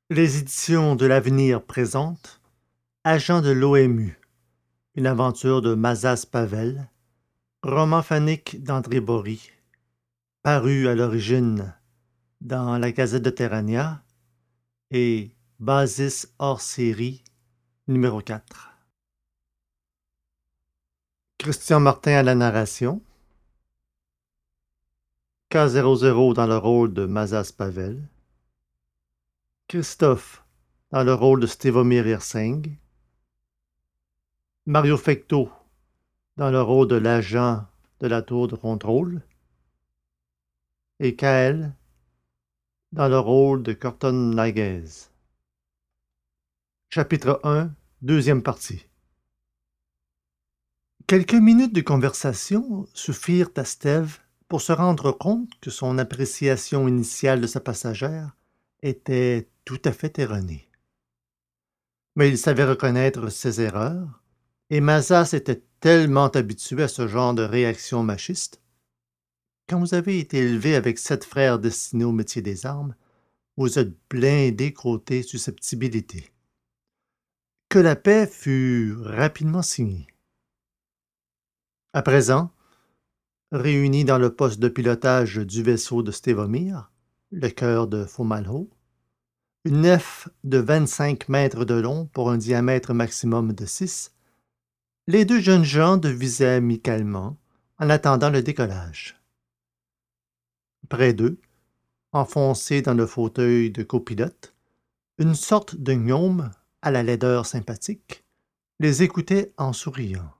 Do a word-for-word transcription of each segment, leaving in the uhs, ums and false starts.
Les éditions de l'Avenir présentent Agent de l'O M U, une aventure de Mazas Pavel, roman phonique d'André Bory, paru à l'origine dans la Gazette de Terrania et Basis hors série numéro quatre. Christian Martin à la narration, K zéro zéro dans le rôle de Mazas Pavel, Christophe dans le rôle de Stevomir Hirsing, Mario Fecteau dans le rôle de l'agent de la tour de contrôle et Kael dans le rôle de Corton Naguez. Chapitre un, deuxième partie. Quelques minutes de conversation suffirent à Steve pour se rendre compte que son appréciation initiale de sa passagère était tout à fait erronée. Mais il savait reconnaître ses erreurs, et Mazas était tellement habitué à ce genre de réaction machiste. Quand vous avez été élevé avec sept frères destinés au métier des armes, vous êtes blindé côté susceptibilité. Que la paix fut rapidement signée. À présent, réunis dans le poste de pilotage du vaisseau de Stevomir, le cœur de Fomalhaut, une nef de vingt-cinq mètres de long pour un diamètre maximum de six, les deux jeunes gens devisaient amicalement en attendant le décollage. Près d'eux, enfoncé dans le fauteuil de copilote, une sorte de gnome à la laideur sympathique les écoutait en souriant.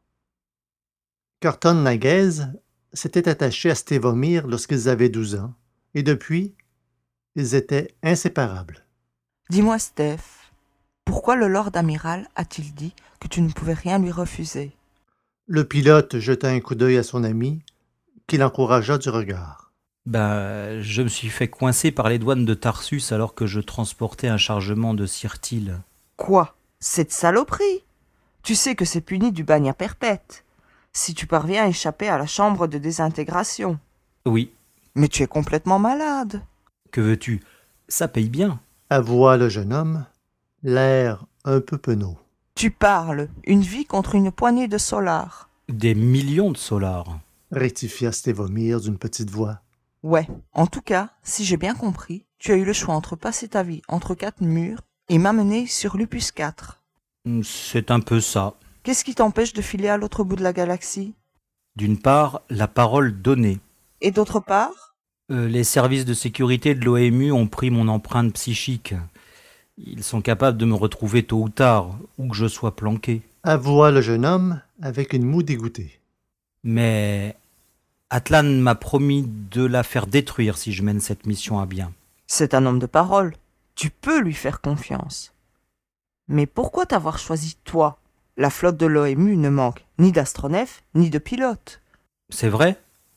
Corton Naguez s'était attaché à Stevomir lorsqu'ils avaient douze ans, et depuis, ils étaient inséparables. Dis-moi, Steph, pourquoi le Lord Amiral a-t-il dit que tu ne pouvais rien lui refuser? Le pilote jeta un coup d'œil à son ami, qui l'encouragea du regard. Ben, je me suis fait coincer par les douanes de Tarsus alors que je transportais un chargement de Sirtil. Quoi? Cette saloperie? Tu sais que c'est puni du bagne à perpète, si tu parviens à échapper à la chambre de désintégration. Oui. Mais tu es complètement malade. Que veux-tu? Ça paye bien. Avoua le jeune homme, l'air un peu penaud. Tu parles, une vie contre une poignée de solars. Des millions de solars. Rectifia Stevomir d'une petite voix. Ouais, en tout cas, si j'ai bien compris, tu as eu le choix entre passer ta vie entre quatre murs et m'amener sur Lupus quatre. C'est un peu ça. Qu'est-ce qui t'empêche de filer à l'autre bout de la galaxie? D'une part, la parole donnée. Et d'autre part? Euh, les services de sécurité de l'O M U ont pris mon empreinte psychique. Ils sont capables de me retrouver tôt ou tard, où que je sois planqué. Avoua le jeune homme avec une moue dégoûtée. Mais Atlan m'a promis de la faire détruire si je mène cette mission à bien. C'est un homme de parole. Tu peux lui faire confiance. Mais pourquoi t'avoir choisi toi? La flotte de l'O M U ne manque ni d'astronefs, ni de pilotes. C'est vrai.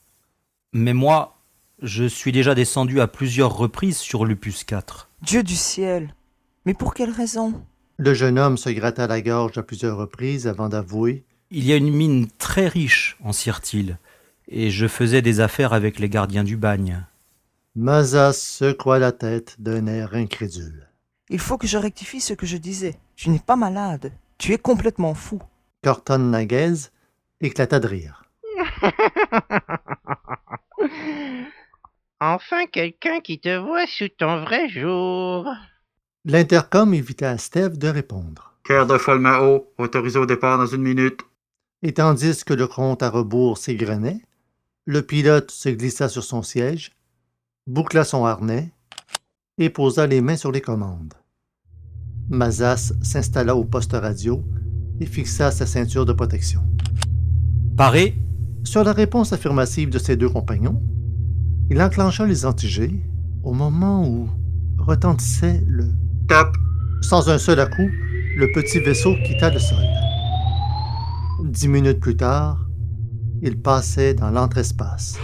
Mais moi, je suis déjà descendu à plusieurs reprises sur Lupus quatre. Dieu du ciel! Mais pour quelle raison? Le jeune homme se gratta la gorge à plusieurs reprises avant d'avouer. Il y a une mine très riche en Sirtil, et je faisais des affaires avec les gardiens du bagne. Mazas secoua la tête d'un air incrédule. Il faut que je rectifie ce que je disais. Tu n'es pas malade. Tu es complètement fou. Corton Naguez éclata de rire. Enfin quelqu'un qui te voit sous ton vrai jour. L'intercom évita à Steve de répondre. Cœur de Folmao, autorisé au départ dans une minute. Et tandis que le compte à rebours s'égrenait, le pilote se glissa sur son siège, boucla son harnais et posa les mains sur les commandes. Mazas s'installa au poste radio et fixa sa ceinture de protection. Paré. Sur la réponse affirmative de ses deux compagnons, il enclencha les antigés au moment où retentissait le Top. Sans un seul à-coup, le petit vaisseau quitta le sol. Dix minutes plus tard, il passait dans l'entre-espace.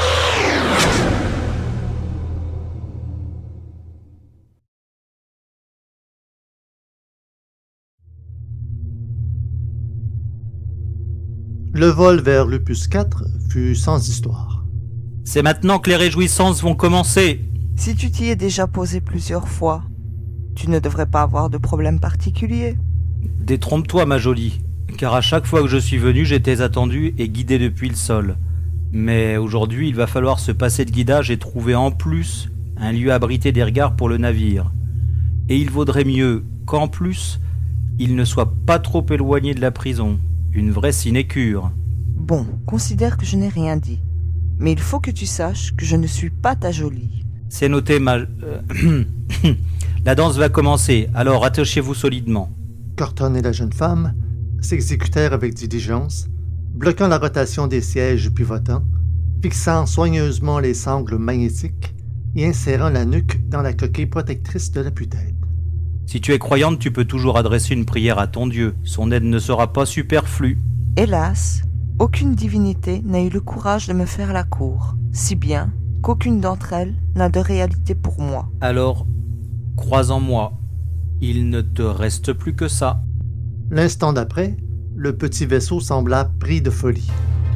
Le vol vers Lupus quatre fut sans histoire. C'est maintenant que les réjouissances vont commencer. Si tu t'y es déjà posé plusieurs fois, Tu ne devrais pas avoir de problème particulier. Détrompe-toi, ma jolie, car à chaque fois que je suis venu, j'étais attendu et guidé depuis le sol. Mais aujourd'hui, il va falloir se passer de guidage et trouver en plus un lieu abrité des regards pour le navire. Et il vaudrait mieux qu'en plus, il ne soit pas trop éloigné de la prison. Une vraie sinécure. Bon, considère que je n'ai rien dit. Mais il faut que tu saches que je ne suis pas ta jolie. C'est noté, ma... euh, La danse va commencer, alors attachez-vous solidement. Corton et la jeune femme s'exécutèrent avec diligence, bloquant la rotation des sièges pivotants, fixant soigneusement les sangles magnétiques et insérant la nuque dans la coquille protectrice de l'appui-tête. Si tu es croyante, tu peux toujours adresser une prière à ton Dieu. Son aide ne sera pas superflue. Hélas, aucune divinité n'a eu le courage de me faire la cour, si bien qu'aucune d'entre elles n'a de réalité pour moi. Alors, crois en moi. Il ne te reste plus que ça. L'instant d'après, le petit vaisseau sembla pris de folie.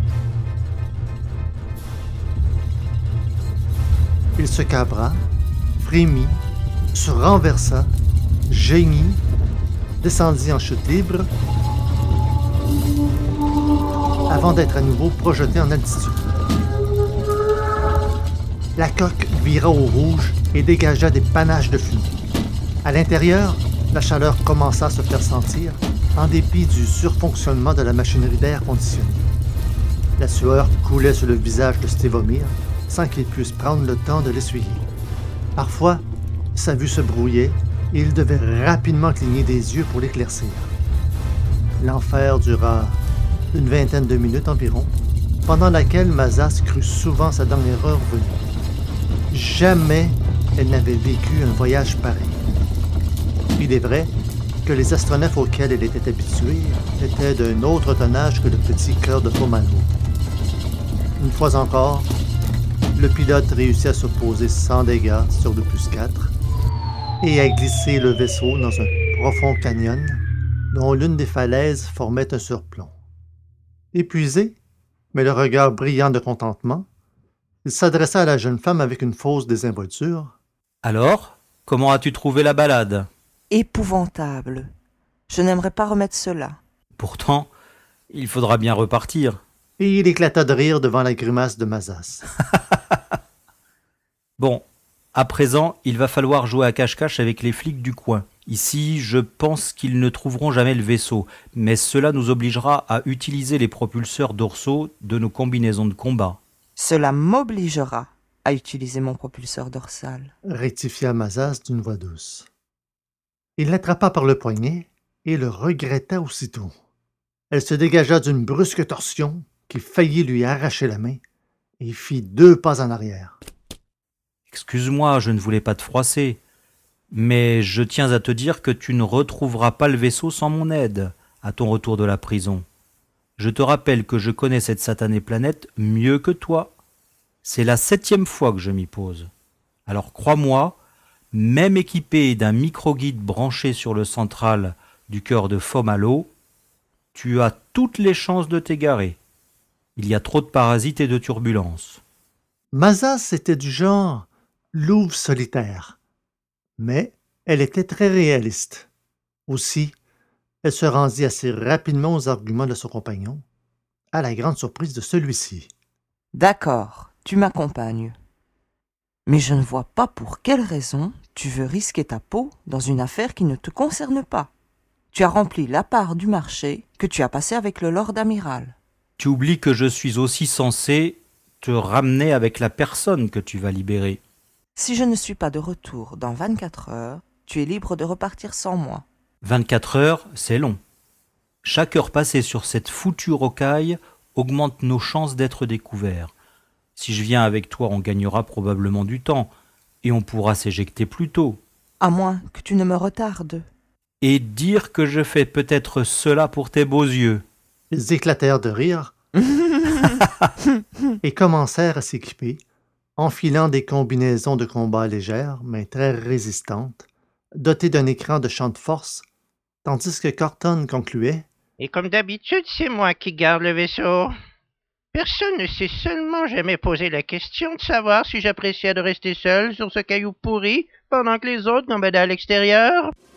Il se cabra, frémit, se renversa, geignit, descendit en chute libre, avant d'être à nouveau projeté en altitude. La coque vira au rouge et dégagea des panaches de fumée. À l'intérieur, la chaleur commença à se faire sentir, en dépit du surfonctionnement de la machinerie d'air conditionné. La sueur coulait sur le visage de Stévomir sans qu'il puisse prendre le temps de l'essuyer. Parfois, sa vue se brouillait et il devait rapidement cligner des yeux pour l'éclaircir. L'enfer dura une vingtaine de minutes environ, pendant laquelle Mazas crut souvent sa dernière heure venue. Jamais elle n'avait vécu un voyage pareil. Il est vrai que les astronefs auxquels elle était habituée étaient d'un autre tonnage que le petit cœur de Fomalo. Une fois encore, le pilote réussit à se poser sans dégâts sur le plus quatre et à glisser le vaisseau dans un profond canyon dont l'une des falaises formait un surplomb. Épuisé, mais le regard brillant de contentement, il s'adressa à la jeune femme avec une fausse désinvolture. « Alors, comment as-tu trouvé la balade ?» Épouvantable. Je n'aimerais pas remettre cela. Pourtant, il faudra bien repartir. Et il éclata de rire devant la grimace de Mazas. Bon, à présent, il va falloir jouer à cache-cache avec les flics du coin. Ici, je pense qu'ils ne trouveront jamais le vaisseau, mais cela nous obligera à utiliser les propulseurs dorsaux de nos combinaisons de combat. Cela m'obligera à utiliser mon propulseur dorsal. Rectifia Mazas d'une voix douce. Il l'attrapa par le poignet et le regretta aussitôt. Elle se dégagea d'une brusque torsion qui faillit lui arracher la main et fit deux pas en arrière. « Excuse-moi, je ne voulais pas te froisser, mais je tiens à te dire que tu ne retrouveras pas le vaisseau sans mon aide à ton retour de la prison. Je te rappelle que je connais cette satanée planète mieux que toi. C'est la septième fois que je m'y pose. Alors crois-moi, même équipé d'un micro-guide branché sur le central du cœur de Fomalo, tu as toutes les chances de t'égarer. Il y a trop de parasites et de turbulences. » Mazas était du genre louve solitaire, mais elle était très réaliste. Aussi, elle se rendit assez rapidement aux arguments de son compagnon, à la grande surprise de celui-ci. « D'accord, tu m'accompagnes. Mais je ne vois pas pour quelle raison tu veux risquer ta peau dans une affaire qui ne te concerne pas. Tu as rempli la part du marché que tu as passé avec le Lord Amiral. Tu oublies que je suis aussi censé te ramener avec la personne que tu vas libérer. Si je ne suis pas de retour dans vingt-quatre heures, tu es libre de repartir sans moi. vingt-quatre heures, c'est long. Chaque heure passée sur cette foutue rocaille augmente nos chances d'être découverts. Si je viens avec toi, on gagnera probablement du temps, et on pourra s'éjecter plus tôt. À moins que tu ne me retardes. Et dire que je fais peut-être cela pour tes beaux yeux. Ils éclatèrent de rire et commencèrent à s'équiper, enfilant des combinaisons de combat légères, mais très résistantes, dotées d'un écran de champ de force, tandis que Corton concluait: Et comme d'habitude, c'est moi qui garde le vaisseau. Personne ne s'est seulement jamais posé la question de savoir si j'appréciais de rester seul sur ce caillou pourri pendant que les autres gambaient à l'extérieur.